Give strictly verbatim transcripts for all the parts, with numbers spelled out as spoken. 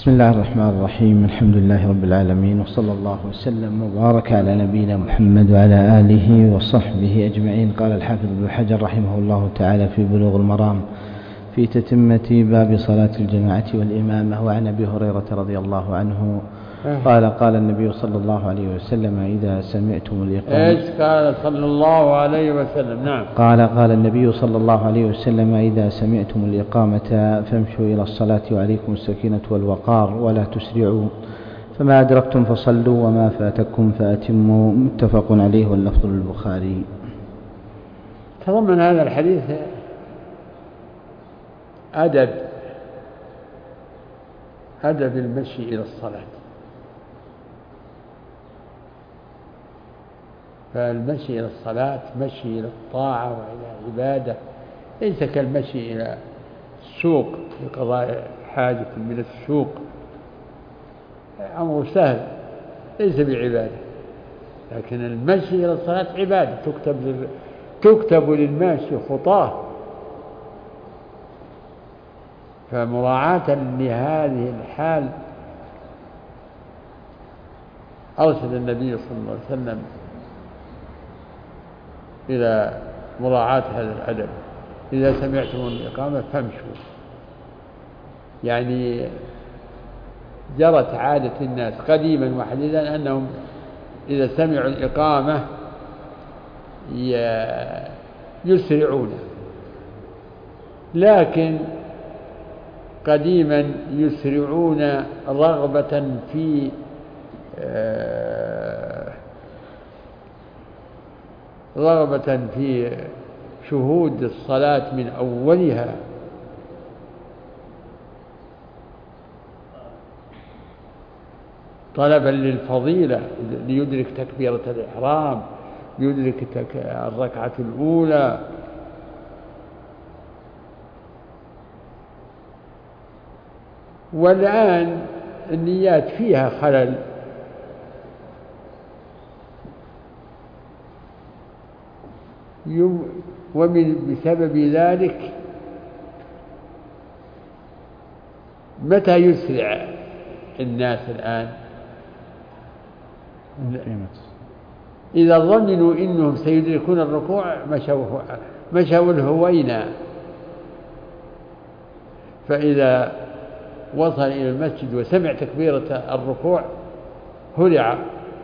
بسم الله الرحمن الرحيم. الحمد لله رب العالمين، وصلى الله وسلم وبارك على نبينا محمد وعلى آله وصحبه أجمعين. قال الحافظ ابن حجر رحمه الله تعالى في بلوغ المرام في تتمة باب صلاة الجماعة والإمامة: وعن أبي هريرة رضي الله عنه قال قال النبي صلى الله عليه وسلم: إذا سمعتم الإقامة. إيش قال صلى الله عليه وسلم؟ نعم. قال قال النبي صلى الله عليه وسلم: إذا سمعتم الإقامة فامشوا إلى الصلاة وعليكم السكينة والوقار ولا تسرعوا، فما أدركتم فصلوا وما فاتكم فأتموا. متفق عليه واللفظ للبخاري. تضمن هذا الحديث أدب أدب المشي إلى الصلاة. فالمشي إلى الصلاة مشي إلى الطاعة وإلى عبادة، ليس كالمشي إلى السوق لقضاء حاجة من السوق، أمر سهل ليس بعبادة. لكن المشي إلى الصلاة عبادة، تكتب تكتب للماشي خطاه. فمراعاة لهذه الحال أرشد النبي صلى الله عليه وسلم إلى مراعاة هذا الأدب: إذا سمعتم الإقامة فامشوا. يعني جرت عادة الناس قديما وحديثا أنهم إذا سمعوا الإقامة يسرعون، لكن قديما يسرعون رغبة في رغبة في شهود الصلاة من أولها، طلبا للفضيلة، ليدرك تكبيرة الإحرام، ليدرك الركعة الأولى. والآن النيات فيها خلل، ومن بسبب ذلك متى يسرع الناس الآن؟ إذا ظنوا إنهم سيدركون الركوع مشوا مشوا الهوينا، فإذا وصل إلى المسجد وسمع تكبيرة الركوع هرع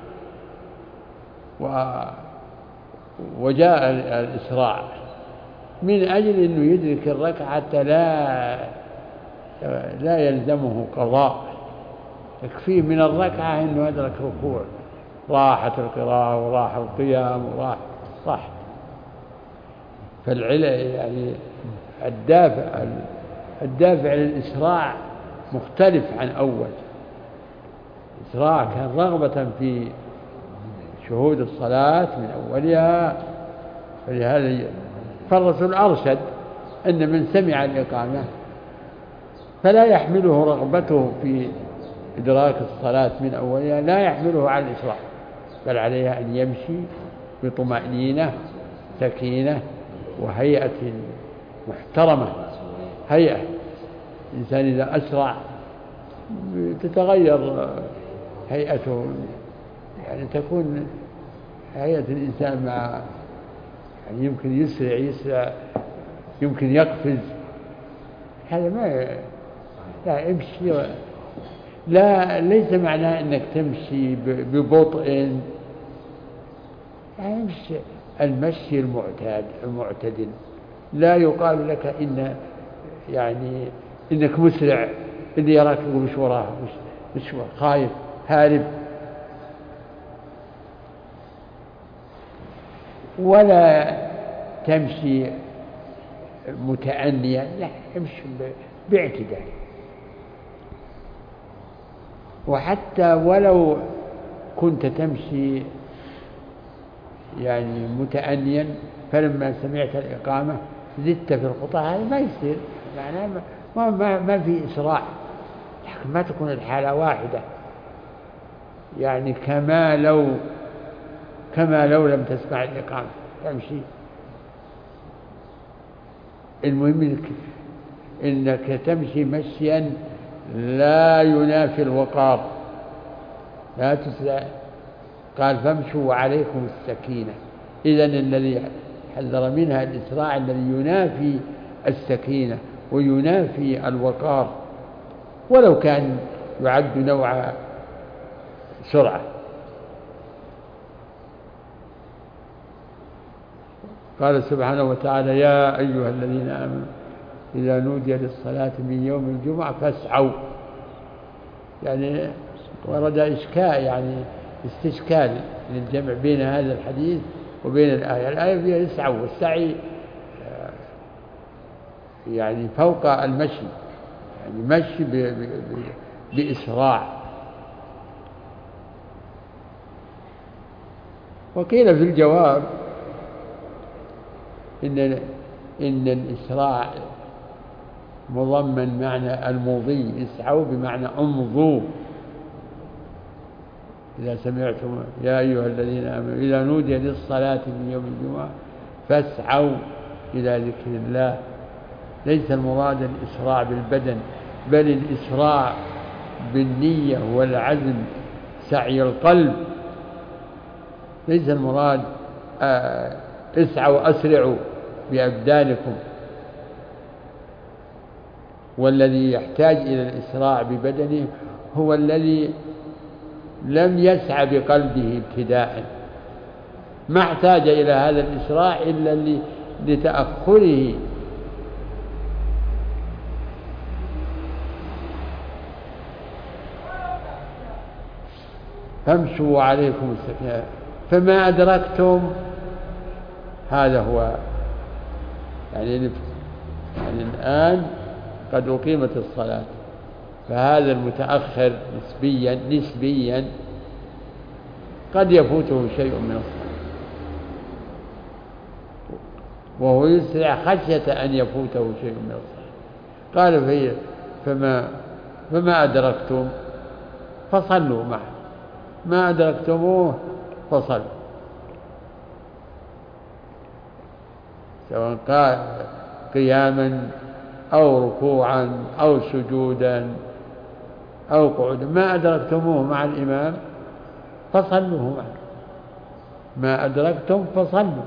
وجاء الإسراع من أجل أنه يدرك الركعة، لا لا يلزمه قضاء، يكفيه من الركعة أنه أدرك ركوع، راحت القراءة وراح القيام وراح راح. فالعلة يعني الدافع الدافع للإسراع مختلف عن أول. الإسراع كان رغبة في شهود الصلاة من أولها، فلهذا فالرسول أرشد أن من سمع الإقامة فلا يحمله رغبته في إدراك الصلاة من أولها، لا يحمله على الإسراع، بل عليه أن يمشي بطمأنينة سكينة وهيئة محترمة. هيئة الإنسان إذا أسرع تتغير هيئته، يعني تكون هيئة الإنسان مع يعني يمكن يسرع يسرع يمكن يقفز. هذا ما لا امشي، لا ليس معناه أنك تمشي ببطء، يعني امشي المشي المعتاد المعتدل. لا يقال لك إن يعني إنك مسرع، اللي يراك يقول مش وراه مش مش خايف هارب. ولا تمشي متأنيا، لا امشي باعتدال. وحتى ولو كنت تمشي يعني متأنيا فلما سمعت الإقامة زدت في الخطى، هذا ما يصير، معناه ما, ما, ما في إسراع، لكن ما تكون الحالة واحدة، يعني كما لو كما لو لم تسمع الإقامة تمشي. المهم إنك, إنك تمشي مشيا لا ينافي الوقار، لا تسرع. قال فامشوا وعليكم السكينة. إذن الذي حذر منها الإسراع الذي ينافي السكينة وينافي الوقار، ولو كان يعد نوع سرعة. قال سبحانه وتعالى يا أيها الذين آمنوا إذا نودي للصلاة من يوم الجمعة فاسعوا، يعني ورد إشكال، يعني استشكال للجمع بين هذا الحديث وبين الآية. الآية فيها يسعوا، والسعي يعني فوق المشي، يعني مشي ب... ب... ب... بإسراع. وقيل في الجواب إن إن الإسراع مضمن معنى المضي، اسعوا بمعنى امضوا. إذا سمعتم يا أيها الذين آمنوا إذا نودي للصلاة من يوم الجمعة فاسعوا إلى ذكر الله. ليس المراد الإسراع بالبدن، بل الإسراع بالنية والعزم، سعي القلب. ليس المراد آه اسعوا أسرعوا بأبدانكم. والذي يحتاج إلى الإسراع ببدنه هو الذي لم يسعى بقلبه ابتداء، ما احتاج إلى هذا الإسراع إلا لتأخره. فامشوا عليكم السكينة فما أدركتم، هذا هو يعني, يعني الآن قد أقيمت الصلاة، فهذا المتأخر نسبيا نسبيا قد يفوته شيء من الصلاة، وهو يسرع خشية أن يفوته شيء من الصلاة. قال في فما فما أدركتم فصلوا معه، ما أدركتموه فصلوا، سواء قال قياما أو ركوعا أو سجودا أو قعودا. ما أدركتموه مع الإمام فصلوه معه، ما أدركتم فصلوا.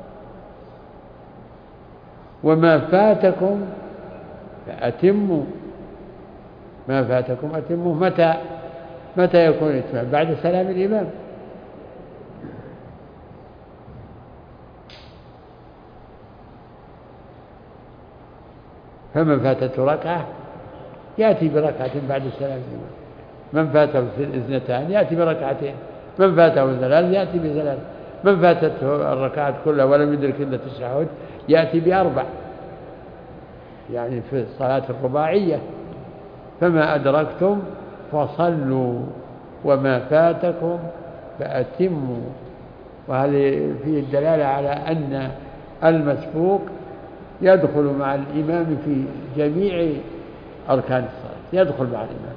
وما فاتكم فأتموا، ما فاتكم أتموا. متى متى يكون الإتمام؟ بعد سلام الإمام. فمن فاتته ركعة يأتي بركعة بعد سلام الإمام، من فاته اثنتان يأتي بركعتين، من فاته ثلاث يأتي بثلاث، من فاتته الركعات كلها ولم يدرك إلا التشهد يأتي بأربع، يعني في الصلاة الرباعية. فما أدركتم فصلوا وما فاتكم فأتموا. وهذه فيه الدلالة على أن المسبوق يدخل مع الإمام في جميع أركان الصلاة، يدخل مع الإمام،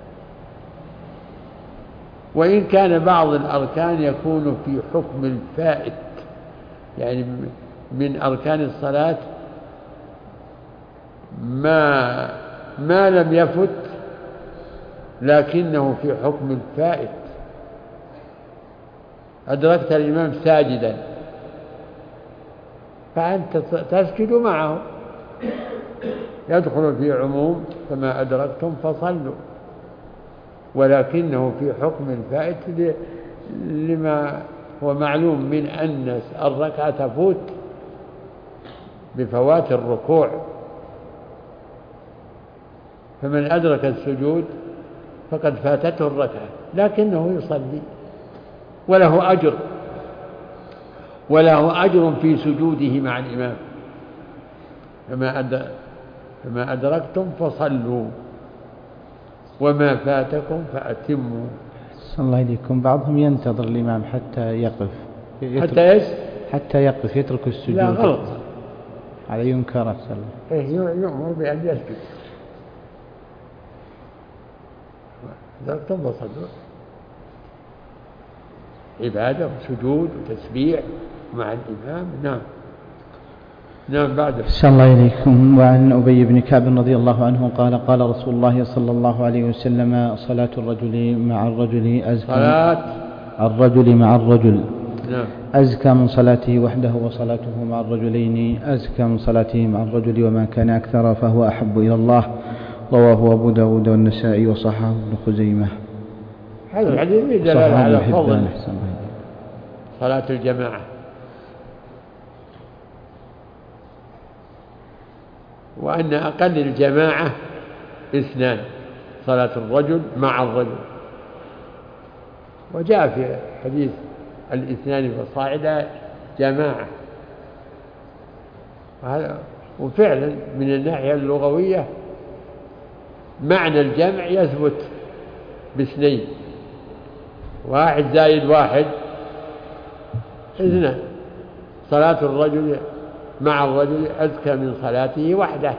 وإن كان بعض الأركان يكون في حكم الفائت، يعني من أركان الصلاة ما ما لم يفت لكنه في حكم الفائت. أدركت الإمام ساجدا فأنت تسجد معه، يدخل في عموم فما أدركتم فصلوا، ولكنه في حكم الفائت لما هو معلوم من أن الركعة تفوت بفوات الركوع. فمن أدرك السجود فقد فاتته الركعة لكنه يصلي وله أجر، وله أجر في سجوده مع الإمام. فما فما أدركتم فصلوا وما فاتكم فأتموا. صلى الله عليكم. بعضهم ينتظر الإمام حتى يقف، حتى إيش؟ حتى يقف يترك السجود. لا غلط، على ينكر أفسر. إيه يؤمر بأن يسجد. أدركتم فصلوا، عبادة وسجود وتسبيح مع الإمام. نعم. نعم بعده. أحسن الله إليكم. وعن أبي بن كعب رضي الله عنه قال قال رسول الله صلى الله عليه وسلم صلاة الرجل مع الرجل أزكى صلاة الرجل مع الرجل نعم أزكى من صلاته وحده، وصلاته مع الرجلين أزكى من صلاته مع الرجل، وما كان أكثر فهو أحب إلى الله. رواه أبو داود والنسائي وصححه ابن خزيمة. هذا الحديث دلالة على فضل صلاة الجماعة، وأن أقل الجماعة اثنان، صلاة الرجل مع الرجل. وجاء في حديث الاثنان فصاعدا جماعة، وفعلا من الناحية اللغوية معنى الجمع يثبت باثنين، واحد زائد واحد اثنان. صلاة الرجل مع الرجل أزكى من صلاته وحده.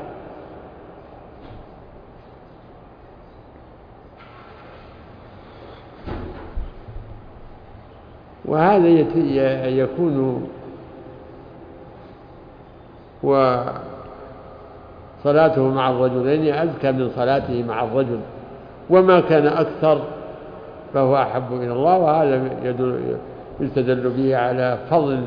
وهذا يكون وصلاته مع الرجلين أزكى من صلاته مع الرجل، وما كان أكثر فهو أحب إلى الله. وهذا يستدل به على فضل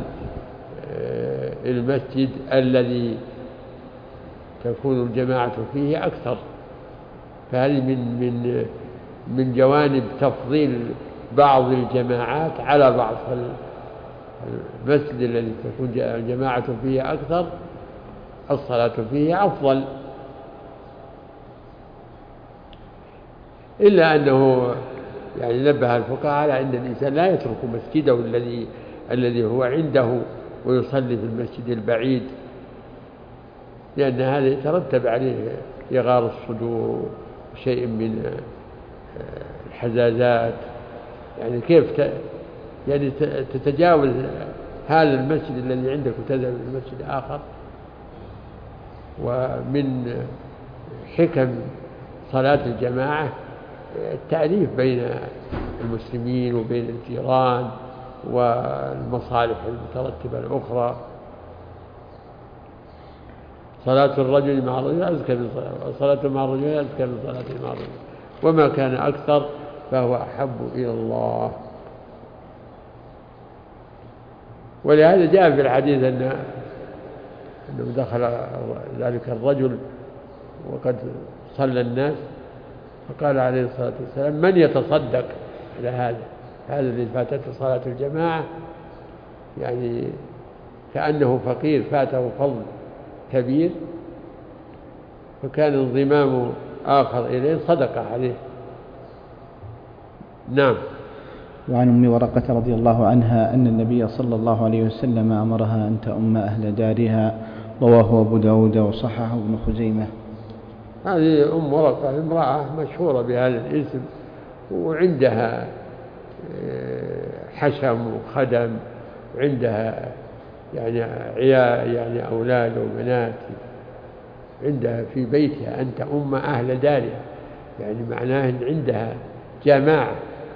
المسجد الذي تكون الجماعة فيه أكثر. فهذه من من من جوانب تفضيل بعض الجماعات على بعض. المسجد الذي تكون الجماعة فيه أكثر الصلاة فيه أفضل، إلا أنه يعني نبه الفقهاء على أن الإنسان لا يترك مسجده الذي الذي هو عنده ويصلي في المسجد البعيد، لأن هذا يترتب عليه إغار الصدور وشيء من الحزازات. يعني كيف ت... يعني تتجاوز هذا المسجد الذي عندك وتذهب إلى المسجد آخر. ومن حكم صلاة الجماعة التأليف بين المسلمين وبين الجيران والمصالح المترتبة الأخرى. صلاة الرجل مع الرجل أزكى من صلاته، صلاة مع الرجل أزكى من صلاته مع الرجل، وما كان أكثر فهو أحب إلى الله. ولهذا جاء في الحديث أن أنه دخل ذلك الرجل وقد صلى الناس، فقال عليه الصلاة والسلام: من يتصدق على هذا هذا الذي فاتته صلاة الجماعة؟ يعني كأنه فقير فاته فضل كبير، فكان انضمام آخر إليه صدقة عليه. نعم. وعن أم ورقة رضي الله عنها أن النبي صلى الله عليه وسلم أمرها أن تؤم أهل دارها. رواه أبو داود وصححه ابن خزيمة. هذه أم ورقة امرأة مشهورة بهذا الاسم، وعندها حشم وخدم، وعندها يعني عيال يعني أولاد وبنات، عندها في بيتها أن تؤم أهل دارها، يعني معناه أن عندها جماعة،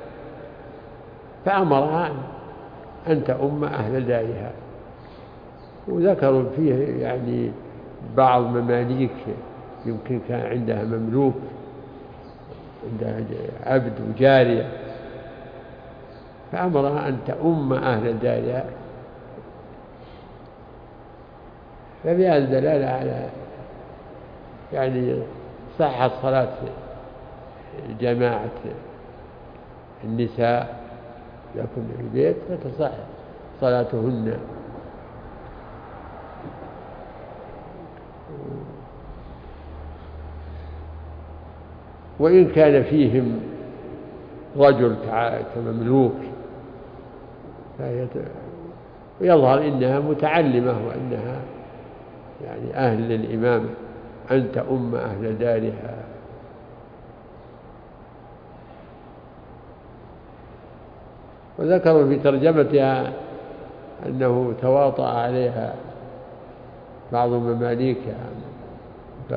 فأمرها أن تؤم أهل دارها. وذكروا فيه يعني بعض مماليك، يمكن كان عندها مملوك، عندها عبد وجارية، فأمرها أن تؤم أهل دارها. فبهذا الدلالة على يعني صحة صلاة جماعة النساء إذا كن في البيت فتصح صلاتهن. وإن كان فيهم رجل كمملوك ويظهر إنها متعلمة وأنها يعني أهل للإمامة، أن تؤم أهل دارها. وذكروا في ترجمتها أنه تواطأ عليها بعض مماليكها، ف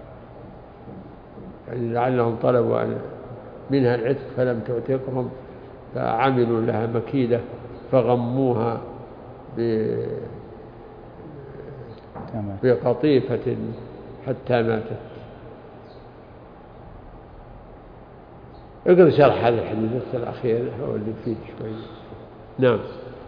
يعني لعلهم طلبوا منها العتق فلم تعتقهم، فعملوا لها مكيدة فغموها بقطيفة حتى ماتت. اقرأ شرح هذا الحديث الأخير هو اللي فيه شوي. نعم.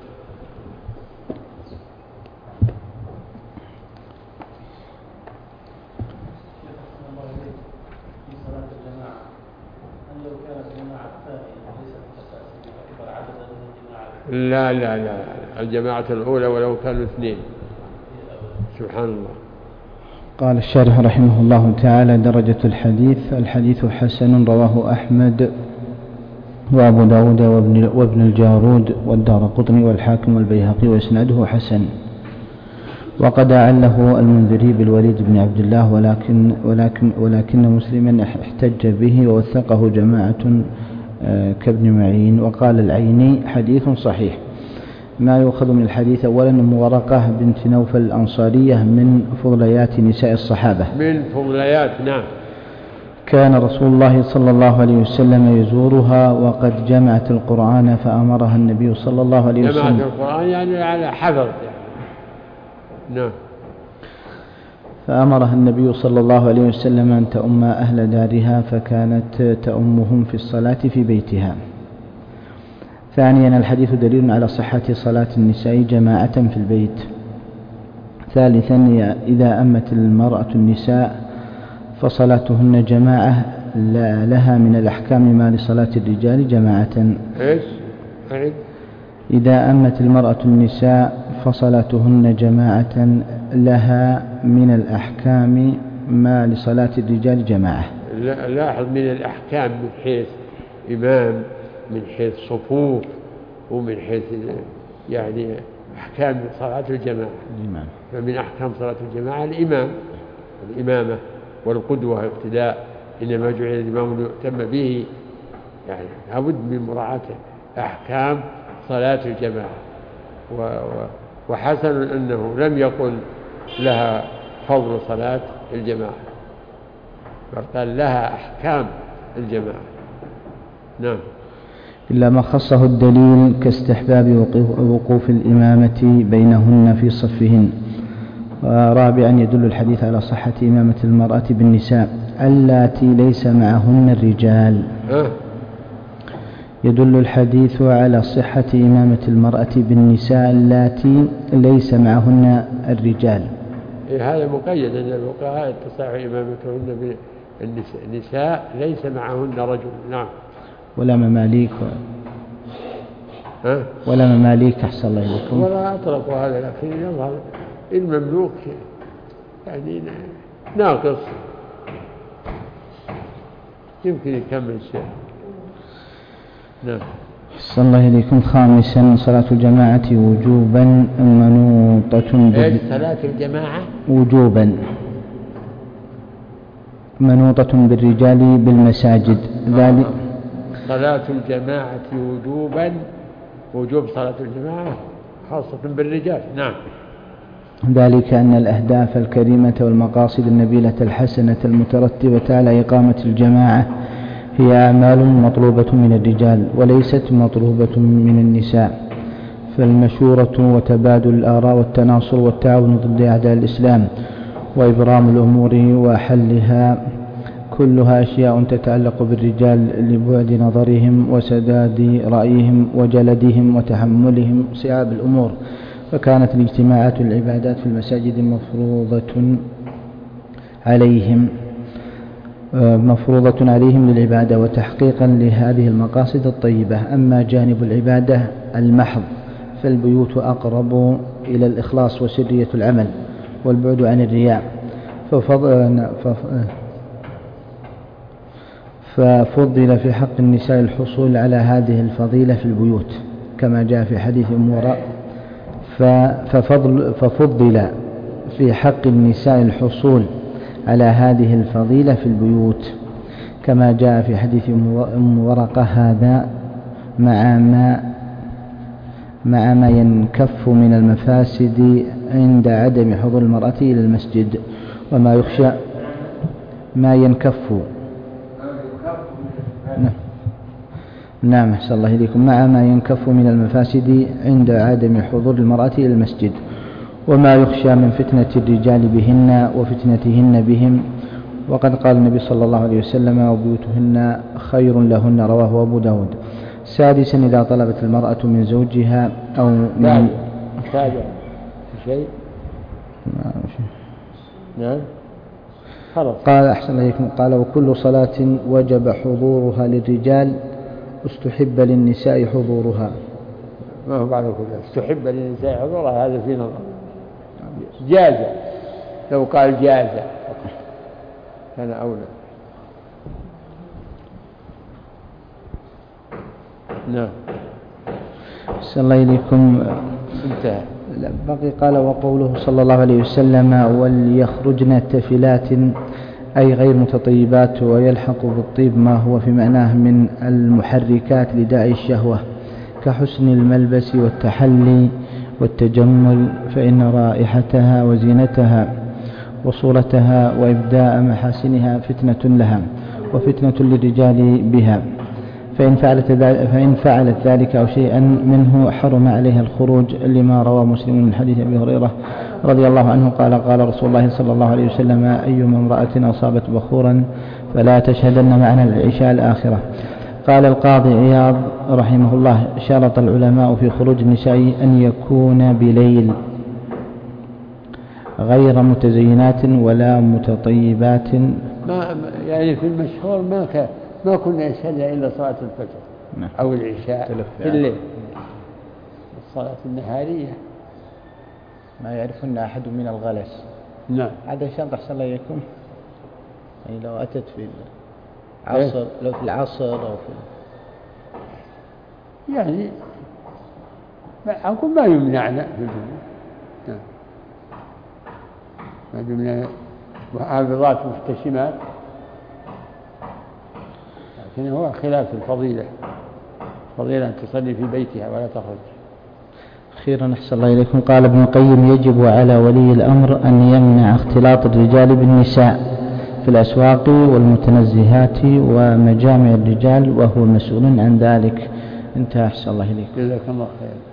لا لا لا الجماعة الأولى ولو كانوا اثنين. سبحان الله. قال الشارح رحمه الله تعالى: درجة الحديث: الحديث حسن رواه أحمد وأبو داود وابن, وابن الجارود والدارقطني والحاكم والبيهقي وإسناده حسن. وقد أعله المنذري بالوليد بن عبد الله ولكن, ولكن, ولكن مسلما احتج به ووثقه جماعة كابن معين. وقال العيني: حديث صحيح. ما يؤخذ من الحديث: أولا أم ورقة بنت نوفل الأنصارية من فضليات نساء الصحابة. من فضليات. نعم. كان رسول الله صلى الله عليه وسلم يزورها وقد جمعت القرآن فأمرها النبي صلى الله عليه وسلم. جمعت القرآن يعني على حفظ يعني. نعم. فأمرها النبي صلى الله عليه وسلم أن تؤم أهل دارها فكانت تؤمهم في الصلاة في بيتها. ثانيا الحديث دليل على صحة صلاة النساء جماعة في البيت. ثالثا إذا أمت المرأة النساء فصلاتهن جماعة لها من الأحكام ما لصلاة الرجال جماعة. إيش؟ إذا أمت المرأة النساء فصلاتهن جماعة لها من الأحكام ما لصلاة الرجال جماعة. لاحظ من الأحكام من حيث إمام، من حيث صفوف، ومن حيث يعني أحكام صلاة الجماعة. الإمام. فمن أحكام صلاة الجماعة الإمام، الإمامة والقدوة اقتداء. إنما جعل الإمام ليؤتم به، يعني لابد من مراعاة أحكام صلاة الجماعة. وحسن أنه لم يقل لها فضل صلاة الجماعة، بل قال لها أحكام الجماعة. نعم. إلا ما خصه الدليل كاستحباب وقوف الإمامة بينهن في صفهن. رابعا يدل الحديث على صحة إمامة المرأة بالنساء اللاتي ليس معهن الرجال. أه؟ يدل الحديث على صحة إمامة المرأة بالنساء اللاتي ليس معهن الرجال. إيه هذا مقيد أن الفقهاء تصح إمامتهن بالنساء ليس معهن رجل. نعم. ولا مماليك و... ها؟ ولا مماليك أحسن الله إليكم. ولا أطلقوا هذا الأخير. يظهر المملوك يعني ناقص، يمكن يكمل شيء. نعم. أحسن الله إليكم. خامسا صلاة الجماعة وجوبا منوطة بال... إيش صلاة الجماعة؟ وجوبا منوطة بالرجال بالمساجد. ذلك صلاة الجماعة وجوبا، وجوب صلاة الجماعة خاصة بالرجال. نعم. ذلك أن الأهداف الكريمة والمقاصد النبيلة الحسنة المترتبة على إقامة الجماعة هي أعمال مطلوبة من الرجال وليست مطلوبة من النساء. فالمشورة وتبادل الآراء والتناصر والتعاون ضد أعداء الإسلام وإبرام الأمور وحلها كلها أشياء تتعلق بالرجال لبعد نظرهم وسداد رأيهم وجلدهم وتحملهم صعاب الأمور. فكانت الاجتماعات والعبادات في المساجد مفروضة عليهم مفروضة عليهم للعبادة وتحقيقا لهذه المقاصد الطيبة. أما جانب العبادة المحض فالبيوت أقرب إلى الإخلاص وسرية العمل والبعد عن الرياء. ففضل, ففضل في حق النساء الحصول على هذه الفضيلة في البيوت كما جاء في حديث أم وراء. ففضل ففضل في حق النساء الحصول على هذه الفضيلة في البيوت كما جاء في حديث أم ورقة هذا مع ما مع ما ينكف من المفاسد عند عدم حضور المرأة إلى المسجد وما يخشى ما ينكف. نعم أحسن الله إليكم. مع ما ينكف من المفاسد عند عدم حضور المرأة إلى المسجد وما يخشى من فتنة الرجال بهن وفتنتهن بهم. وقد قال النبي صلى الله عليه وسلم: وبيوتهن خير لهن، رواه أبو داود. سادسا: إذا طلبت المرأة من زوجها أو من سابع شيء نعم قال أحسن إليكم قال: وكل صلاة وجب حضورها للرجال استحب للنساء حضورها. ما هو بعد كله استحب للنساء حضورها، هذا في نظر. جاز، لو قال جاز كان أولى. نعم. أحسن الله إليكم. انتهى. بقي قال: وقوله صلى الله عليه وسلم: وليخرجن تفلات، أي غير متطيبات، ويلحق بالطيب ما هو في معناه من المحركات لداعي الشهوة كحسن الملبس والتحلي والتجمل، فإن رائحتها وزينتها وصورتها وإبداء محاسنها فتنة لها وفتنة للرجال بها، فإن فعلت, فإن فعلت ذلك أو شيئا منه حرم عليها الخروج، لما روى مسلم من حديث أبي هريرة رضي الله عنه قال: قال رسول الله صلى الله عليه وسلم: أيما امرأة أصابت بخورا فلا تشهدن معنا العشاء الآخرة. قال القاضي عياض رحمه الله: شرط العلماء في خروج النساء أن يكون بليل غير متزينات ولا متطيبات. ما يعني في المشهور ما كان ما كنا نشهدها إلا صلاة الفجر نعم. أو العشاء في الليل. الصلاة النهارية ما يعرفن أحد من الغلس. نعم. هذا شرط أحسن الله يكون، يعني لو أتت في العصر، لو في العصر أو في يعني أقول ما يمنعنا في الجمعة. نعم. ما دمنا محافظات محتشمات، لكن هو خلاف الفضيلة، فضيلة أن تصلي في بيتها ولا تخرج. أخيرا أحسن الله إليكم. قال ابن القيم: يجب على ولي الأمر أن يمنع اختلاط الرجال بالنساء في الأسواق والمتنزهات ومجامع الرجال، وهو مسؤول عن ذلك. انتهى. أحسن الله إليكم. جزاك الله خير.